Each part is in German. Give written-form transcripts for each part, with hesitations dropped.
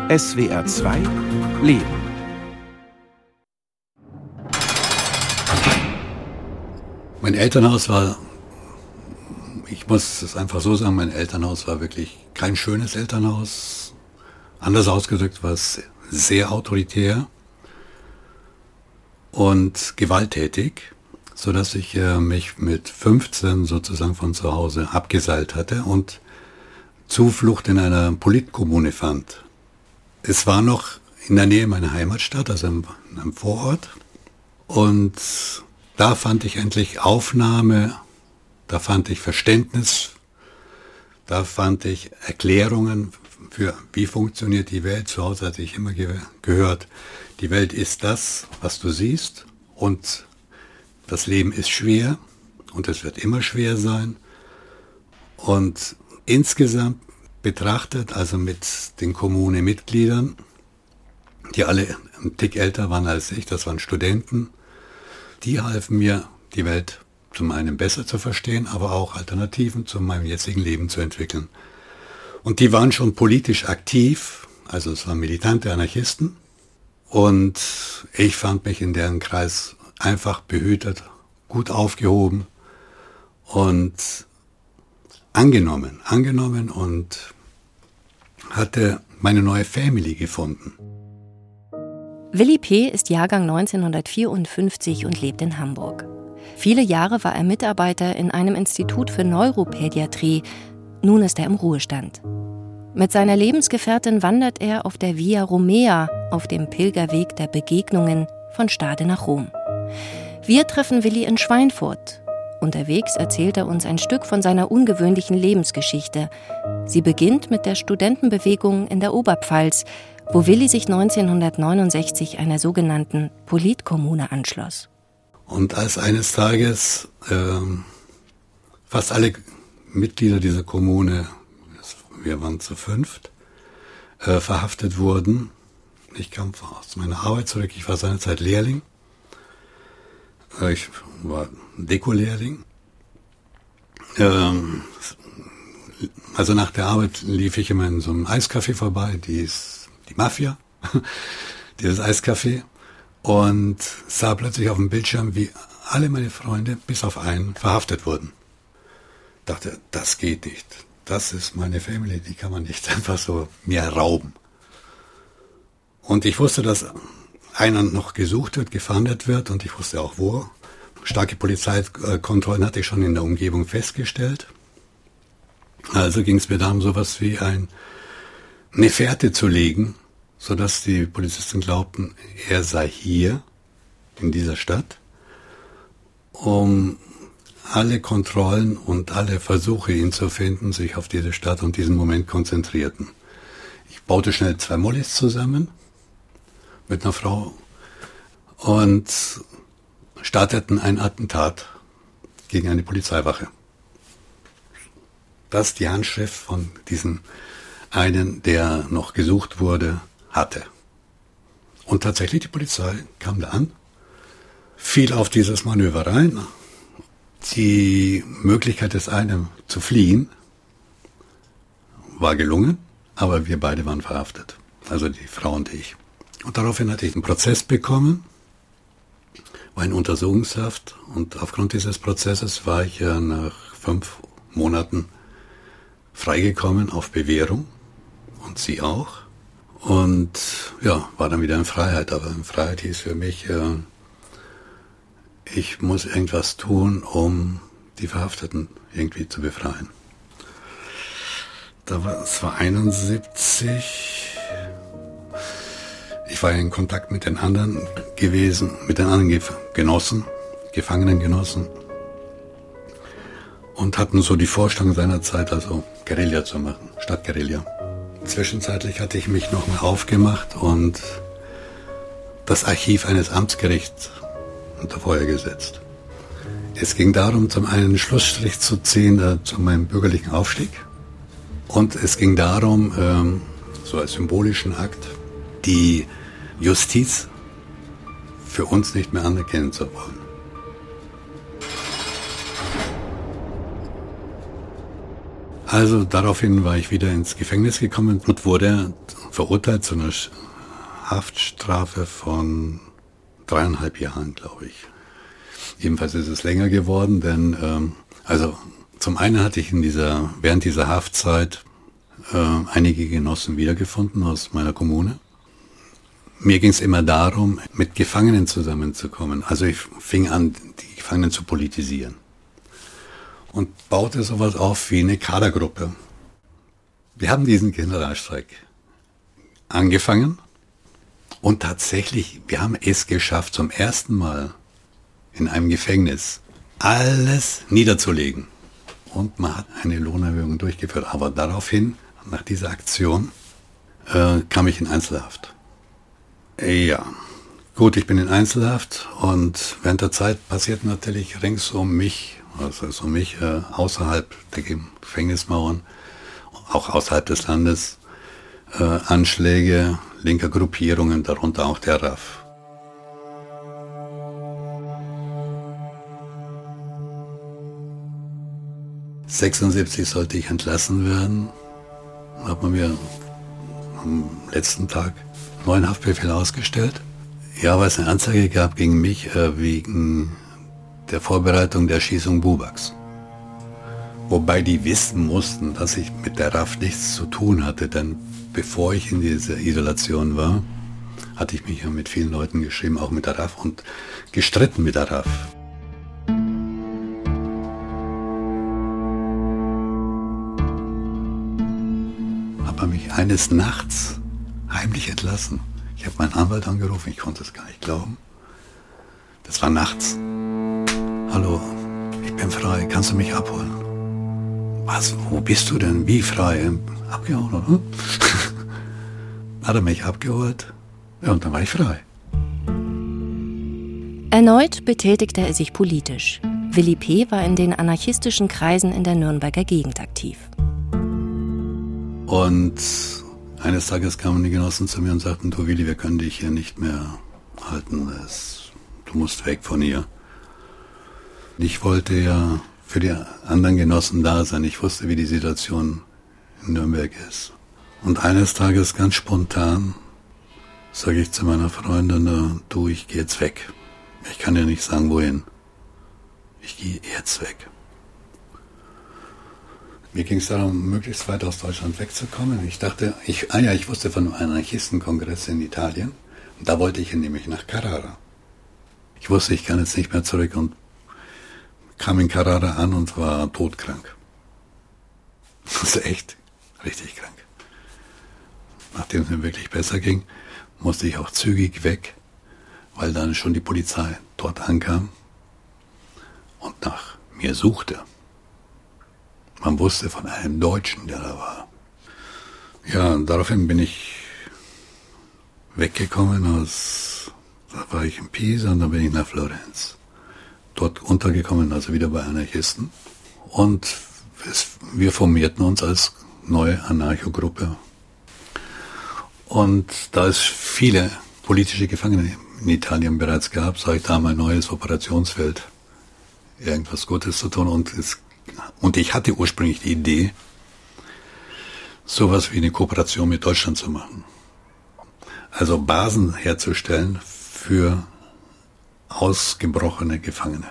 SWR 2 Leben. Mein Elternhaus war, ich muss es einfach so sagen, mein Elternhaus war wirklich kein schönes Elternhaus. Anders ausgedrückt war es sehr autoritär und gewalttätig, sodass ich mich mit 15 sozusagen von zu Hause abgeseilt hatte und Zuflucht in einer Politkommune fand. Es war noch in der Nähe meiner Heimatstadt, also in einem Vorort. Und da fand ich endlich Aufnahme, da fand ich Verständnis, da fand ich Erklärungen für, wie funktioniert die Welt. Zu Hause hatte ich immer gehört, die Welt ist das, was du siehst, und das Leben ist schwer und es wird immer schwer sein. Und insgesamt betrachtet, also mit den Kommunemitgliedern, die alle einen Tick älter waren als ich, das waren Studenten, die halfen mir, die Welt zum einen besser zu verstehen, aber auch Alternativen zu meinem jetzigen Leben zu entwickeln. Und die waren schon politisch aktiv, also es waren militante Anarchisten, und ich fand mich in deren Kreis einfach behütet, gut aufgehoben und angenommen und hatte meine neue Family gefunden. Willi P. ist Jahrgang 1954 und lebt in Hamburg. Viele Jahre war er Mitarbeiter in einem Institut für Neuropädiatrie. Nun ist er im Ruhestand. Mit seiner Lebensgefährtin wandert er auf der Via Romea, auf dem Pilgerweg der Begegnungen von Stade nach Rom. Wir treffen Willi in Schweinfurt. Unterwegs erzählt er uns ein Stück von seiner ungewöhnlichen Lebensgeschichte. Sie beginnt mit der Studentenbewegung in der Oberpfalz, wo Willi sich 1969 einer sogenannten Politkommune anschloss. Und als eines Tages fast alle Mitglieder dieser Kommune, wir waren zu 5, verhaftet wurden. Ich kam aus meiner Arbeit zurück, ich war seinerzeit Lehrling. Ich war Deko-Lehrling. Also nach der Arbeit lief ich immer in so einem Eiscafé vorbei, die Mafia, dieses Eiscafé, und sah plötzlich auf dem Bildschirm, wie alle meine Freunde, bis auf einen, verhaftet wurden. Dachte, das geht nicht. Das ist meine Family, die kann man nicht einfach so mir rauben. Und ich wusste, dass einer noch gesucht wird, gefahndet wird, und ich wusste auch wo. Starke Polizeikontrollen hatte ich schon in der Umgebung festgestellt. Also ging es mir darum, sowas wie eine Fährte zu legen, sodass die Polizisten glaubten, er sei hier, in dieser Stadt, um alle Kontrollen und alle Versuche, ihn zu finden, sich auf diese Stadt und diesen Moment konzentrierten. Ich baute schnell 2 Mollis zusammen mit einer Frau und starteten ein Attentat gegen eine Polizeiwache. Das die Handschrift von diesem einen, der noch gesucht wurde, hatte. Und tatsächlich, die Polizei kam da an, fiel auf dieses Manöver rein. Die Möglichkeit des einen zu fliehen war gelungen, aber wir beide waren verhaftet, also die Frau und ich. Und daraufhin hatte ich einen Prozess bekommen, war in Untersuchungshaft, und aufgrund dieses Prozesses war ich ja nach 5 Monaten freigekommen auf Bewährung, und sie auch. Und ja, war dann wieder in Freiheit, aber in Freiheit hieß für mich, ich muss irgendwas tun, um die Verhafteten irgendwie zu befreien. Es war 71. Ich war in Kontakt mit den anderen gewesen, mit den anderen Genossen, Gefangenengenossen, und hatten so die Vorstellung seinerzeit, also Guerilla zu machen, Stadtguerilla. Zwischenzeitlich hatte ich mich noch mal aufgemacht und das Archiv eines Amtsgerichts unter Feuer gesetzt. Es ging darum, zum einen einen Schlussstrich zu ziehen zu meinem bürgerlichen Aufstieg, und es ging darum, so als symbolischen Akt, die Justiz für uns nicht mehr anerkennen zu wollen. Also daraufhin war ich wieder ins Gefängnis gekommen und wurde verurteilt zu einer Haftstrafe von 3,5 Jahren, glaube ich. Jedenfalls ist es länger geworden, denn also zum einen hatte ich während dieser Haftzeit einige Genossen wiedergefunden aus meiner Kommune. Mir ging es immer darum, mit Gefangenen zusammenzukommen. Also ich fing an, die Gefangenen zu politisieren und baute sowas auf wie eine Kadergruppe. Wir haben diesen Generalstreik angefangen und tatsächlich, wir haben es geschafft, zum ersten Mal in einem Gefängnis alles niederzulegen. Und man hat eine Lohnerhöhung durchgeführt. Aber daraufhin, nach dieser Aktion, kam ich in Einzelhaft. Ja, gut, ich bin in Einzelhaft und während der Zeit passiert natürlich rings um mich, außerhalb der Gefängnismauern, auch außerhalb des Landes, Anschläge linker Gruppierungen, darunter auch der RAF. '76 sollte ich entlassen werden. Hat man mir am letzten Tag 9 Haftbefehle ausgestellt. Ja, weil es eine Anzeige gab gegen mich wegen der Vorbereitung der Erschießung Bubaks. Wobei die wissen mussten, dass ich mit der RAF nichts zu tun hatte, denn bevor ich in dieser Isolation war, hatte ich mich ja mit vielen Leuten geschrieben, auch mit der RAF und gestritten mit der RAF. Hat man mich eines Nachts heimlich entlassen. Ich habe meinen Anwalt angerufen, ich konnte es gar nicht glauben. Das war nachts. Hallo, ich bin frei, kannst du mich abholen? Was, wo bist du denn? Wie frei? Abgeholt, oder? Hat er mich abgeholt? Ja, und dann war ich frei. Erneut betätigte er sich politisch. Willy P. war in den anarchistischen Kreisen in der Nürnberger Gegend aktiv. Und eines Tages kamen die Genossen zu mir und sagten, du Willy, wir können dich hier nicht mehr halten. Du musst weg von hier. Ich wollte ja für die anderen Genossen da sein. Ich wusste, wie die Situation in Nürnberg ist. Und eines Tages ganz spontan sage ich zu meiner Freundin, du, ich gehe jetzt weg. Ich kann dir nicht sagen, wohin. Ich gehe jetzt weg. Mir ging es darum, möglichst weit aus Deutschland wegzukommen. Ich dachte, ich wusste von einem Anarchistenkongress in Italien. Und da wollte ich nämlich nach Carrara. Ich wusste, ich kann jetzt nicht mehr zurück und kam in Carrara an und war todkrank. Also echt, richtig krank. Nachdem es mir wirklich besser ging, musste ich auch zügig weg, weil dann schon die Polizei dort ankam und nach mir suchte. Man wusste von einem Deutschen, der da war. Ja, und daraufhin bin ich weggekommen da war ich in Pisa und dann bin ich nach Florenz. Dort untergekommen, also wieder bei Anarchisten. Und wir formierten uns als neue Anarchogruppe. Und da es viele politische Gefangene in Italien bereits gab, sah ich da mein neues Operationsfeld, irgendwas Gutes zu tun. Und ich hatte ursprünglich die Idee, sowas wie eine Kooperation mit Deutschland zu machen. Also Basen herzustellen für ausgebrochene Gefangene.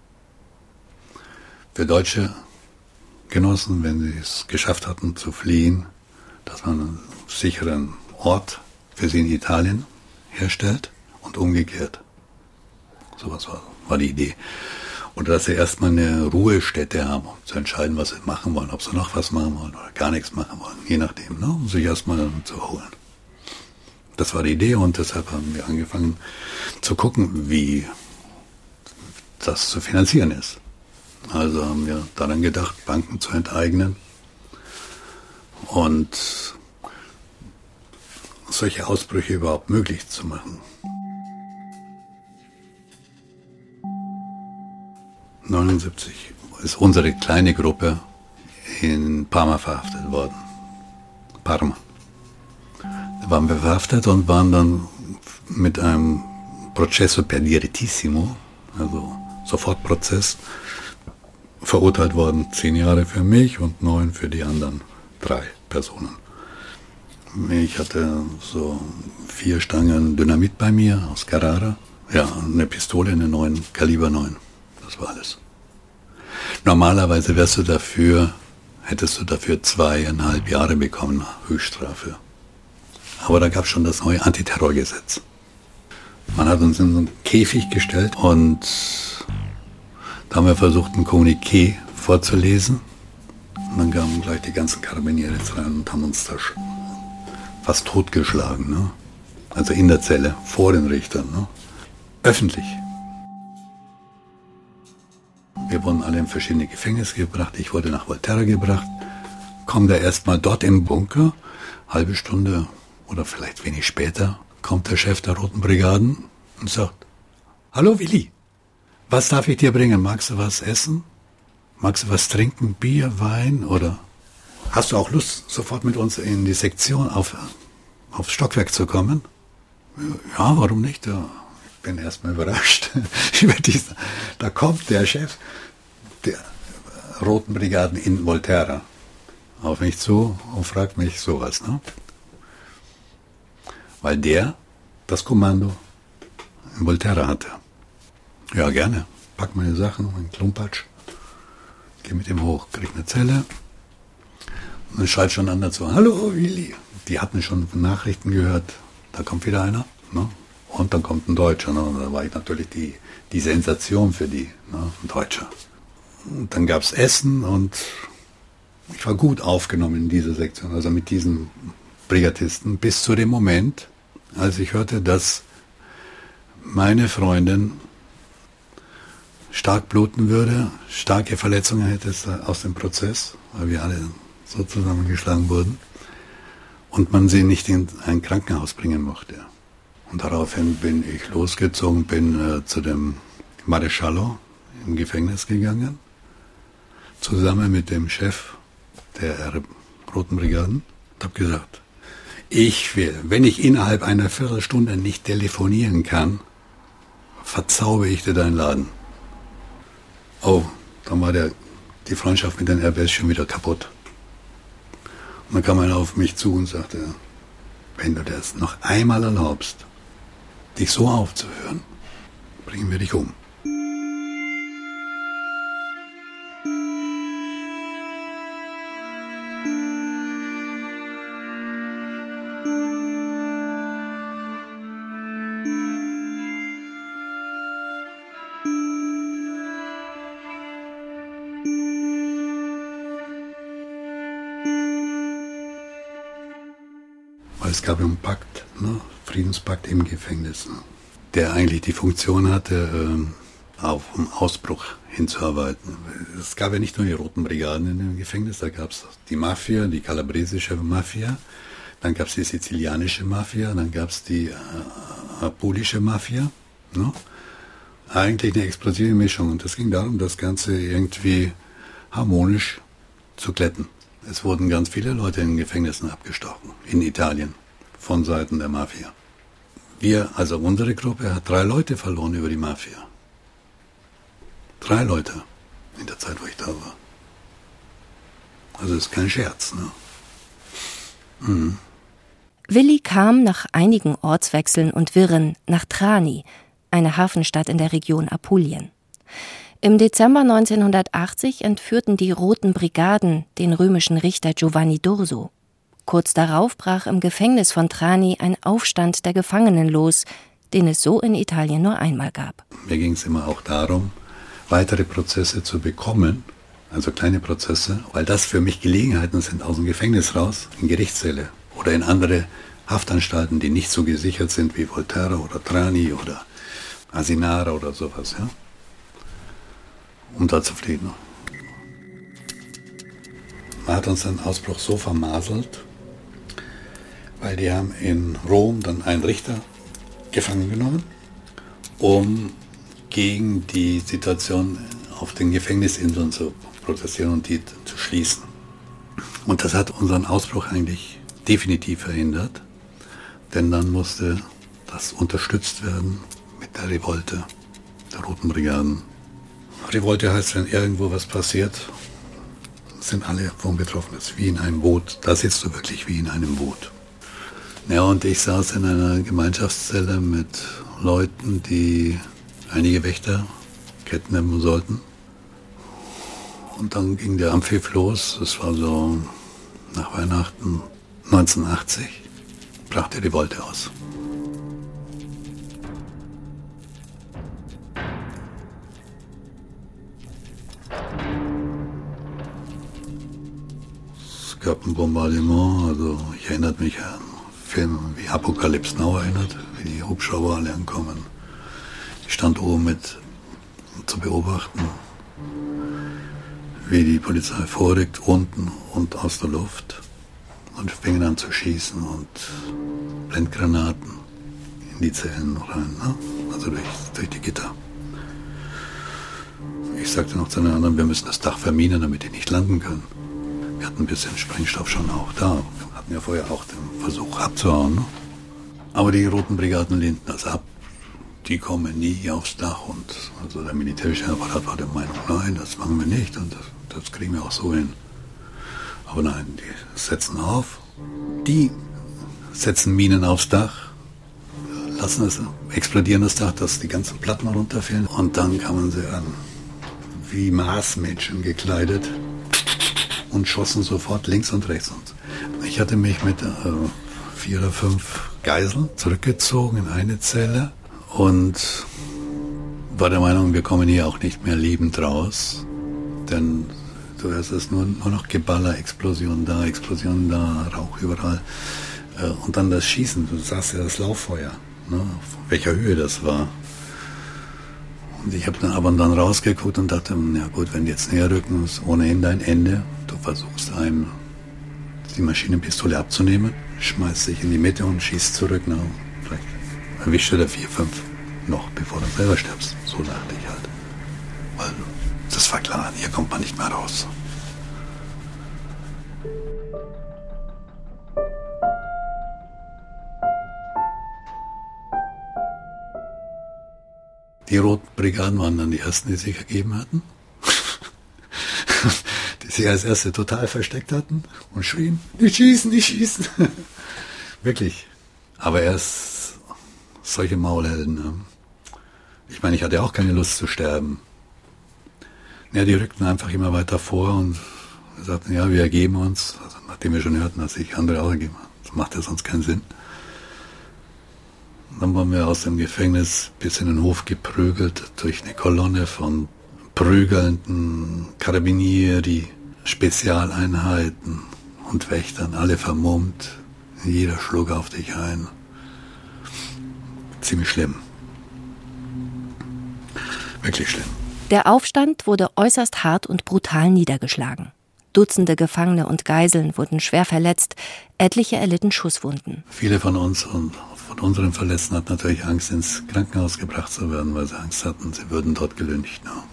Für deutsche Genossen, wenn sie es geschafft hatten zu fliehen, dass man einen sicheren Ort für sie in Italien herstellt und umgekehrt. Sowas war die Idee. Und dass sie erstmal eine Ruhestätte haben, um zu entscheiden, was sie machen wollen, ob sie noch was machen wollen oder gar nichts machen wollen, je nachdem, ne? Um sich erstmal zu holen. Das war die Idee und deshalb haben wir angefangen zu gucken, wie das zu finanzieren ist. Also haben wir daran gedacht, Banken zu enteignen und solche Ausbrüche überhaupt möglich zu machen. 1979 ist unsere kleine Gruppe in Parma verhaftet worden. Parma. Da waren wir verhaftet und waren dann mit einem Processo per direttissimo, also Sofortprozess, verurteilt worden, 10 Jahre für mich und 9 für die anderen 3 Personen. Ich hatte so 4 Stangen Dynamit bei mir aus Carrara. Ja, eine Pistole, eine 9, Kaliber 9. Das war alles. Normalerweise hättest du dafür 2,5 Jahre bekommen, Höchststrafe. Aber da gab es schon das neue Antiterrorgesetz. Man hat uns in so einen Käfig gestellt und da haben wir versucht, ein Kommuniqué vorzulesen. Und dann kamen gleich die ganzen Karabiniere rein und haben uns da fast totgeschlagen. Ne? Also in der Zelle, vor den Richtern. Ne? Öffentlich. Wir wurden alle in verschiedene Gefängnisse gebracht. Ich wurde nach Volterra gebracht. Komme da erstmal dort im Bunker. Halbe Stunde oder vielleicht wenig später kommt der Chef der Roten Brigaden und sagt: Hallo Willi, was darf ich dir bringen? Magst du was essen? Magst du was trinken? Bier, Wein? Oder hast du auch Lust, sofort mit uns in die Sektion aufs Stockwerk zu kommen? Ja, warum nicht? Ja, ich bin erstmal überrascht über diesen. Da kommt der Chef der Roten Brigaden in Volterra auf mich zu und fragt mich sowas, ne? Weil der das Kommando in Volterra hatte. Ja, gerne. Pack meine Sachen, meinen Klumpatsch, geh mit ihm hoch, krieg eine Zelle. Und dann schreit schon einer dazu: Hallo Willi. Die hatten schon Nachrichten gehört, da kommt wieder einer. Ne? Und dann kommt ein Deutscher. Ne? Und da war ich natürlich die Sensation für die, ne? Ein Deutscher. Und dann gab es Essen und ich war gut aufgenommen in dieser Sektion, also mit diesen Brigadisten, bis zu dem Moment, als ich hörte, dass meine Freundin stark bluten würde, starke Verletzungen hätte aus dem Prozess, weil wir alle so zusammengeschlagen wurden und man sie nicht in ein Krankenhaus bringen mochte. Und daraufhin bin ich losgezogen, bin zu dem Maresciallo im Gefängnis gegangen, zusammen mit dem Chef der Roten Brigaden, und habe gesagt: Ich will, wenn ich innerhalb einer Viertelstunde nicht telefonieren kann, verzauber ich dir deinen Laden. Oh, dann war die Freundschaft mit den RBS schon wieder kaputt. Und dann kam einer auf mich zu und sagte: Wenn du das noch einmal erlaubst, dich so aufzuhören, bringen wir dich um. Es gab einen Pakt, ne? Friedenspakt im Gefängnis, ne? Der eigentlich die Funktion hatte, auf einen Ausbruch hinzuarbeiten. Es gab ja nicht nur die Roten Brigaden in dem Gefängnis, da gab es die Mafia, die kalabresische Mafia, dann gab es die sizilianische Mafia, dann gab es die apulische Mafia. Ne? Eigentlich eine explosive Mischung und es ging darum, das Ganze irgendwie harmonisch zu glätten. Es wurden ganz viele Leute in Gefängnissen abgestochen, in Italien, von Seiten der Mafia. Also unsere Gruppe hat 3 Leute verloren über die Mafia. 3 Leute in der Zeit, wo ich da war. Also das ist kein Scherz, ne? Mhm. Willi kam nach einigen Ortswechseln und Wirren nach Trani, eine Hafenstadt in der Region Apulien. Im Dezember 1980 entführten die Roten Brigaden den römischen Richter Giovanni d'Urso. Kurz darauf brach im Gefängnis von Trani ein Aufstand der Gefangenen los, den es so in Italien nur einmal gab. Mir ging es immer auch darum, weitere Prozesse zu bekommen, also kleine Prozesse, weil das für mich Gelegenheiten sind, aus dem Gefängnis raus, in Gerichtssäle oder in andere Haftanstalten, die nicht so gesichert sind wie Volterra oder Trani oder Asinara oder sowas, ja, um da zu fliehen. Man hat uns den Ausbruch so vermaselt, weil die haben in Rom dann einen Richter gefangen genommen, um gegen die Situation auf den Gefängnisinseln zu protestieren und die zu schließen. Und das hat unseren Ausbruch eigentlich definitiv verhindert, denn dann musste das unterstützt werden mit der Revolte der Roten Brigaden. Revolte heißt, wenn irgendwo was passiert, sind alle davon betroffen. Das ist wie in einem Boot. Da sitzt du wirklich wie in einem Boot. Ja, und ich saß in einer Gemeinschaftszelle mit Leuten, die einige Wächter kidnappen sollten. Und dann ging der Amphiff los. Das war so nach Weihnachten 1980. Brach die Revolte aus. Es gab ein Bombardement, also ich erinnere mich an Filme wie Apocalypse Now erinnert, wie die Hubschrauber alle ankommen. Ich stand oben mit zu beobachten, wie die Polizei vorrückt, unten und aus der Luft. Und fingen an zu schießen und Blendgranaten in die Zellen rein, ne? Also durch die Gitter. Ich sagte noch zu den anderen, wir müssen das Dach verminen, damit die nicht landen können. Wir hatten ein bisschen Sprengstoff schon auch da. Wir hatten ja vorher auch den Versuch abzuhauen. Ne? Aber die Roten Brigaden lehnten das ab. Die kommen nie aufs Dach. Und also der militärische Apparat war der Meinung, nein, das machen wir nicht. Und das kriegen wir auch so hin. Aber nein, die setzen auf. Die setzen Minen aufs Dach. Lassen es explodieren, das Dach, dass die ganzen Platten runterfallen. Und dann kamen sie an, wie Marsmädchen gekleidet. Und schossen sofort links und rechts. Und ich hatte mich mit 4 oder 5 Geiseln zurückgezogen in eine Zelle und war der Meinung, wir kommen hier auch nicht mehr lebend raus. Denn du hörst es nur noch Geballer, Explosion da, Rauch überall. Und dann das Schießen, du sahst ja das Lauffeuer, ne, auf welcher Höhe das war. Und ich habe dann aber dann rausgeguckt und dachte, ja gut, wenn die jetzt näher rücken, ist ohnehin dein Ende. Du versuchst einem die Maschinenpistole abzunehmen, schmeißt dich in die Mitte und schießt zurück. Na, vielleicht erwischt du da 4, 5 noch, bevor du selber stirbst. So dachte ich halt. Weil das war klar, hier kommt man nicht mehr raus. Die Roten Brigaden waren dann die ersten, die sich ergeben hatten. Die sich als erste total versteckt hatten und schrien, nicht schießen, nicht schießen. Wirklich. Aber erst solche Maulhelden. Ne? Ich meine, ich hatte auch keine Lust zu sterben. Ja, die rückten einfach immer weiter vor und sagten, ja, wir ergeben uns. Also, nachdem wir schon hörten, dass sich andere auch ergeben haben. Das macht ja sonst keinen Sinn. Dann waren wir aus dem Gefängnis bis in den Hof geprügelt durch eine Kolonne von prügelnden Carabinieri, Spezialeinheiten und Wächtern, alle vermummt. Jeder schlug auf dich ein. Ziemlich schlimm. Wirklich schlimm. Der Aufstand wurde äußerst hart und brutal niedergeschlagen. Dutzende Gefangene und Geiseln wurden schwer verletzt, etliche erlitten Schusswunden. Viele von uns und von unseren Verletzten hatten natürlich Angst, ins Krankenhaus gebracht zu werden, weil sie Angst hatten, sie würden dort gelyncht. No.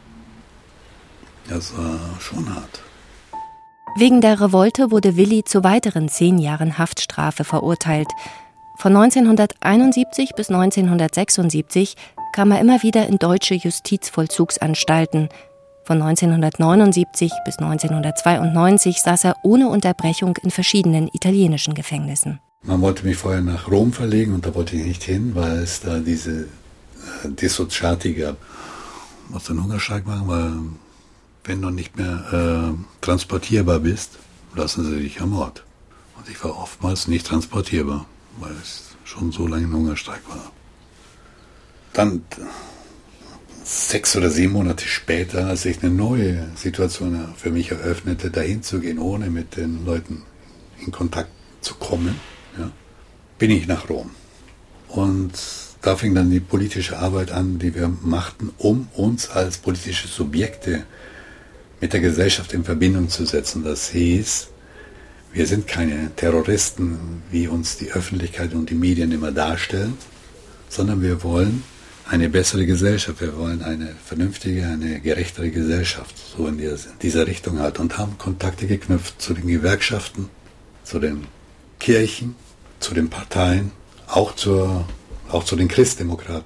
Das war schon hart. Wegen der Revolte wurde Willi zu weiteren 10 Jahren Haftstrafe verurteilt. Von 1971 bis 1976 kam er immer wieder in deutsche Justizvollzugsanstalten. Von 1979 bis 1992 saß er ohne Unterbrechung in verschiedenen italienischen Gefängnissen. Man wollte mich vorher nach Rom verlegen und da wollte ich nicht hin, weil es da diese Dissociati gab. Ich musste einen Hungerstreik machen, weil wenn du nicht mehr transportierbar bist, lassen sie dich am Ort. Und ich war oftmals nicht transportierbar, weil es schon so lange ein Hungerstreik war. Dann 6 oder 7 Monate später, als sich eine neue Situation für mich eröffnete, dahin zu gehen, ohne mit den Leuten in Kontakt zu kommen, ja, bin ich nach Rom. Und da fing dann die politische Arbeit an, die wir machten, um uns als politische Subjekte mit der Gesellschaft in Verbindung zu setzen. Das hieß, wir sind keine Terroristen, wie uns die Öffentlichkeit und die Medien immer darstellen, sondern wir wollen eine bessere Gesellschaft, wir wollen eine vernünftige, eine gerechtere Gesellschaft, so in dieser Richtung halt, und haben Kontakte geknüpft zu den Gewerkschaften, zu den Kirchen, zu den Parteien, auch zu den Christdemokraten.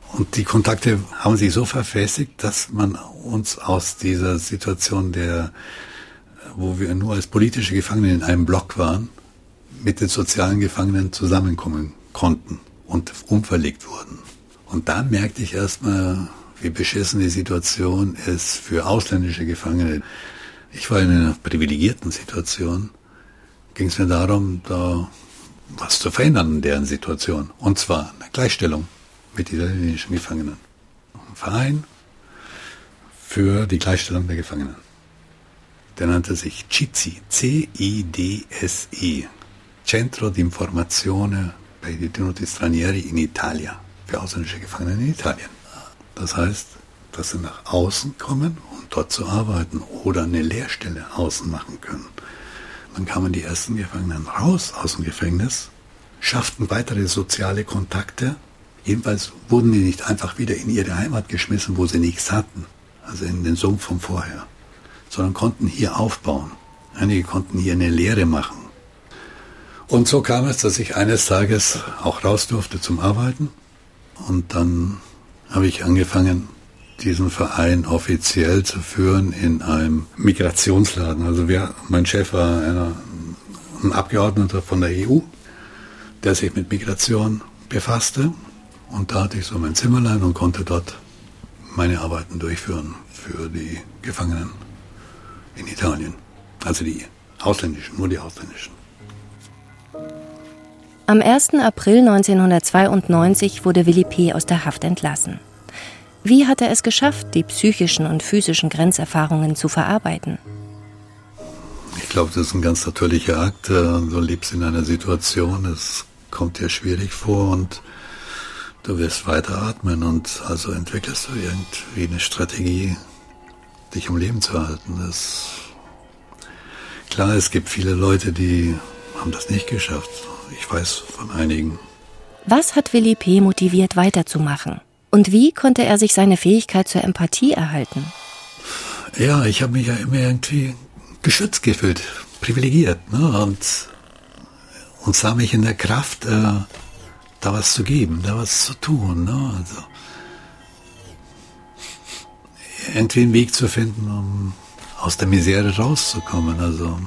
Und die Kontakte haben sich so verfestigt, dass man uns aus dieser Situation, wo wir nur als politische Gefangene in einem Block waren, mit den sozialen Gefangenen zusammenkommen konnten und umverlegt wurden. Und da merkte ich erstmal, wie beschissen die Situation ist für ausländische Gefangene. Ich war in einer privilegierten Situation. Ging es mir darum, da was zu verändern in deren Situation. Und zwar eine Gleichstellung mit italienischen Gefangenen. Ein Verein für die Gleichstellung der Gefangenen. Der nannte sich CIDSE, C-I-D-S-E, Centro di Informazione per i Detenuti Stranieri in Italia, für ausländische Gefangene in Italien. Das heißt, dass sie nach außen kommen, um dort zu arbeiten oder eine Lehrstelle außen machen können. Dann kamen die ersten Gefangenen raus aus dem Gefängnis, schafften weitere soziale Kontakte. Jedenfalls wurden die nicht einfach wieder in ihre Heimat geschmissen, wo sie nichts hatten, also in den Sumpf von vorher, sondern konnten hier aufbauen. Einige konnten hier eine Lehre machen. Und so kam es, dass ich eines Tages auch raus durfte zum Arbeiten. Und dann habe ich angefangen, diesen Verein offiziell zu führen in einem Migrationsladen. Also mein Chef war ein Abgeordneter von der EU, der sich mit Migration befasste. Und da hatte ich so mein Zimmerlein und konnte dort meine Arbeiten durchführen für die Gefangenen in Italien. Also die ausländischen, nur die ausländischen. Am 1. April 1992 wurde Willy P. aus der Haft entlassen. Wie hat er es geschafft, die psychischen und physischen Grenzerfahrungen zu verarbeiten? Ich glaube, das ist ein ganz natürlicher Akt. Du lebst in einer Situation, es kommt dir schwierig vor und du wirst weiter atmen und also entwickelst du irgendwie eine Strategie, dich am Leben zu halten. Klar, es gibt viele Leute, die haben das nicht geschafft. Ich weiß von einigen. Was hat Willy P. motiviert, weiterzumachen? Und wie konnte er sich seine Fähigkeit zur Empathie erhalten? Ja, ich habe mich ja immer irgendwie geschützt gefühlt, privilegiert, ne? Und sah mich in der Kraft, da was zu geben, da was zu tun. Ne? Also, irgendwie einen Weg zu finden, um aus der Misere rauszukommen. Also,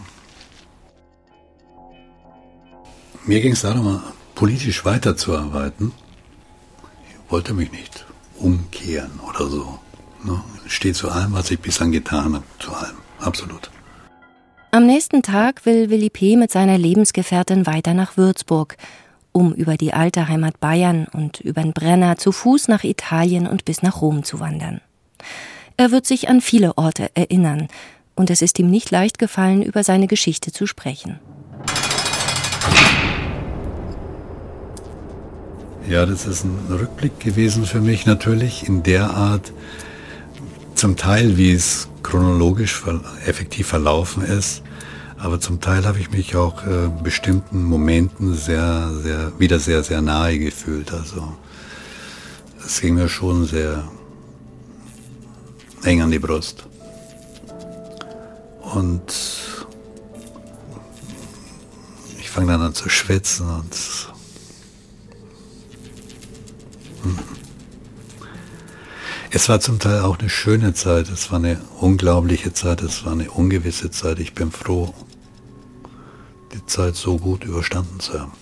mir ging es darum, politisch weiterzuarbeiten. Ich wollte mich nicht umkehren oder so. Ne? Ich stehe zu allem, was ich bislang getan habe, zu allem, absolut. Am nächsten Tag will Willy P. mit seiner Lebensgefährtin weiter nach Würzburg, um über die alte Heimat Bayern und über den Brenner zu Fuß nach Italien und bis nach Rom zu wandern. Er wird sich an viele Orte erinnern und es ist ihm nicht leicht gefallen, über seine Geschichte zu sprechen. Ja, das ist ein Rückblick gewesen für mich natürlich in der Art, zum Teil, wie es chronologisch effektiv verlaufen ist, aber zum Teil habe ich mich auch bestimmten Momenten wieder sehr nahe gefühlt. Also es ging mir schon sehr eng an die Brust. Und ich fange dann an zu schwitzen und es war zum Teil auch eine schöne Zeit, es war eine unglaubliche Zeit, es war eine ungewisse Zeit. Ich bin froh, die Zeit so gut überstanden zu haben.